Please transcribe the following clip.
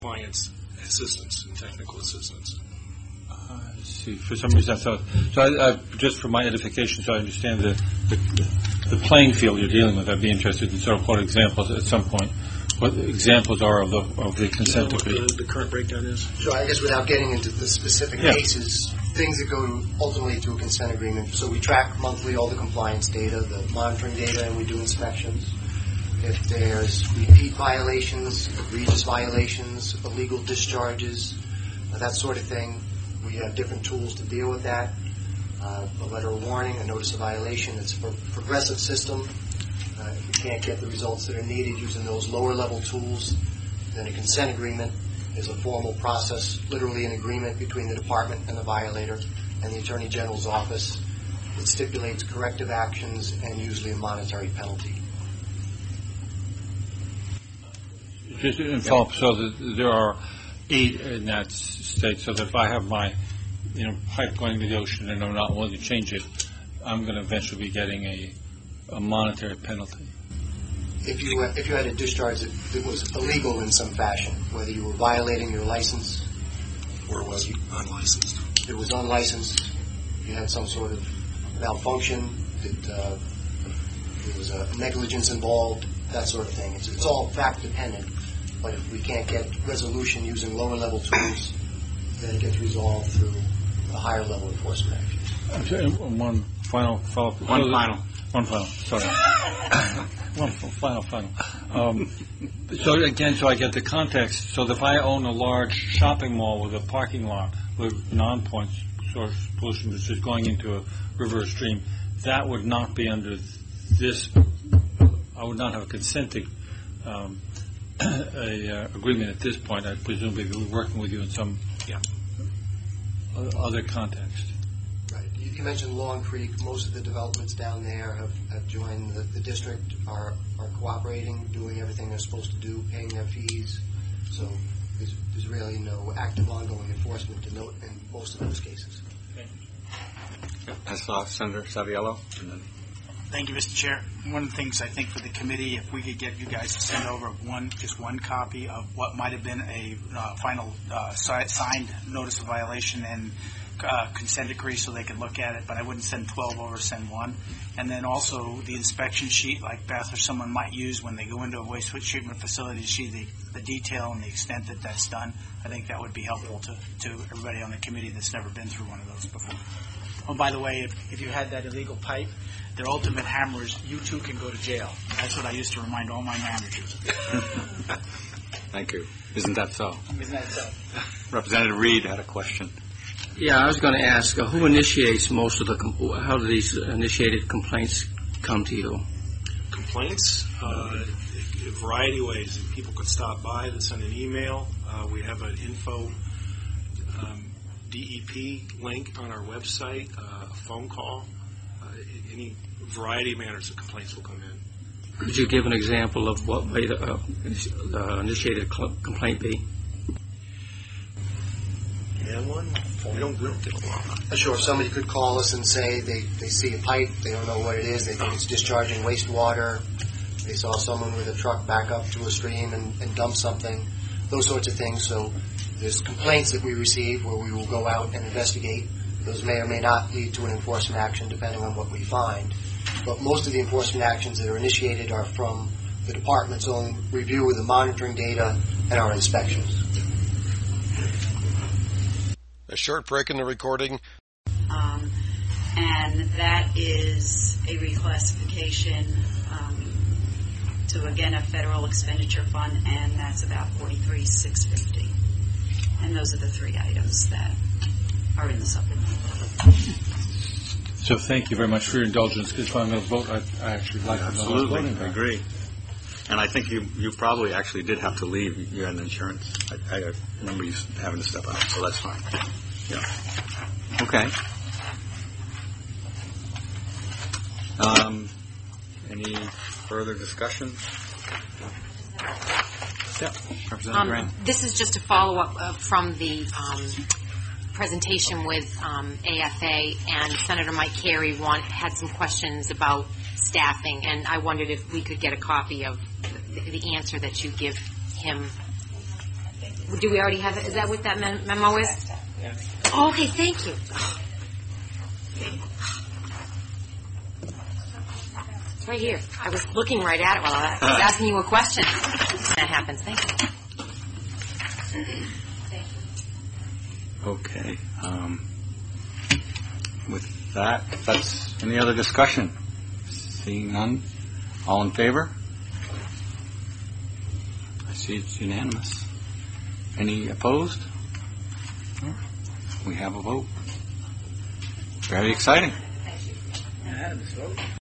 compliance assistance and technical assistance. See, for some reason I thought, I just for my edification, so I understand the playing field you're dealing with, I'd be interested in sort of what examples at some point, what examples are of the consent decree. What the current breakdown is? So I guess without getting into the specific cases, things that go ultimately to a consent agreement. So we track monthly all the compliance data, the monitoring data, and we do inspections. If there's repeat violations, egregious violations, illegal discharges, that sort of thing, we have different tools to deal with that. A letter of warning, a notice of violation. It's a progressive system. If we can't get the results that are needed using those lower level tools, then a consent agreement is a formal process, literally an agreement between the department and the violator and the Attorney General's office. It stipulates corrective actions and usually a monetary penalty. Just in follow-up, so that there are 8 in that state, so that if I have my pipe going to the ocean and I'm not willing to change it, I'm going to eventually be getting a monetary penalty. If you had a discharge that was illegal in some fashion, whether you were violating your license or was unlicensed. It was unlicensed, you had some sort of malfunction, that there was a negligence involved, that sort of thing. It's all fact dependent, but if we can't get resolution using lower level tools, then it gets resolved through a higher level enforcement action. One final follow-up. One final. Sorry. One final. So again, so I get the context. So if I own a large shopping mall with a parking lot with non-point source pollution, which is going into a river or stream, that would not be under this. I would not have a consenting agreement at this point. I'd presumably be working with you in some other context. Right. You mentioned Long Creek. Most of the developments down there have joined the district, are cooperating, doing everything they're supposed to do, paying their fees. So there's really no active ongoing enforcement to note in most of those cases. Senator Saviello. Thank you, Mr. Chair. One of the things I think for the committee, if we could get you guys to send over just one copy of what might have been a final signed notice of violation and consent decree so they could look at it, but I wouldn't send 12 over, send one. And then also the inspection sheet like Beth or someone might use when they go into a waste treatment facility to see the detail and the extent that that's done. I think that would be helpful to everybody on the committee that's never been through one of those before. Oh, by the way, if you had that illegal pipe, their ultimate hammer is you too can go to jail. That's what I used to remind all my managers. Thank you. Isn't that so? Isn't that so? Representative Reed had a question. Yeah, I was going to ask, who initiates most of how do these initiated complaints come to you? Complaints? A variety of ways. People could stop by and send an email. We have an info DEP link on our website, a phone call. Any variety of manners of complaints will come in. Could you give an example of what way the initiated complaint be? Yeah, one. We don't get a lot. Sure. Somebody could call us and say they see a pipe, they don't know what it is, they think it's discharging wastewater, they saw someone with a truck back up to a stream and dump something, those sorts of things. So there's complaints that we receive where we will go out and investigate. Those may or may not lead to an enforcement action depending on what we find. But most of the enforcement actions that are initiated are from the department's own review of the monitoring data and our inspections. A short break in the recording. And that is a reclassification to, again, a federal expenditure fund, and that's about $43,650. And those are the 3 items that are in the supplement. So thank you very much for your indulgence. Because if I'm going to vote, I actually like to know Absolutely, voting. I agree. And I think you probably actually did have to leave. You had an insurance. I remember you having to step out, so that's fine. Yeah. Okay. Any further discussion? Yeah, Representative Grant. This is just a follow-up from the presentation with AFA, and Senator Mike Carey had some questions about staffing, and I wondered if we could get a copy of the answer that you give him Do we already have it? Is that what that memo is? Oh, okay, thank you. It's right here. I was looking right at it while I was asking you a question. That happens. Thank you. Okay. With that, that's any other discussion? Seeing none, all in favor? I see it's unanimous. Any opposed? We have a vote. Very exciting. Unanimous vote.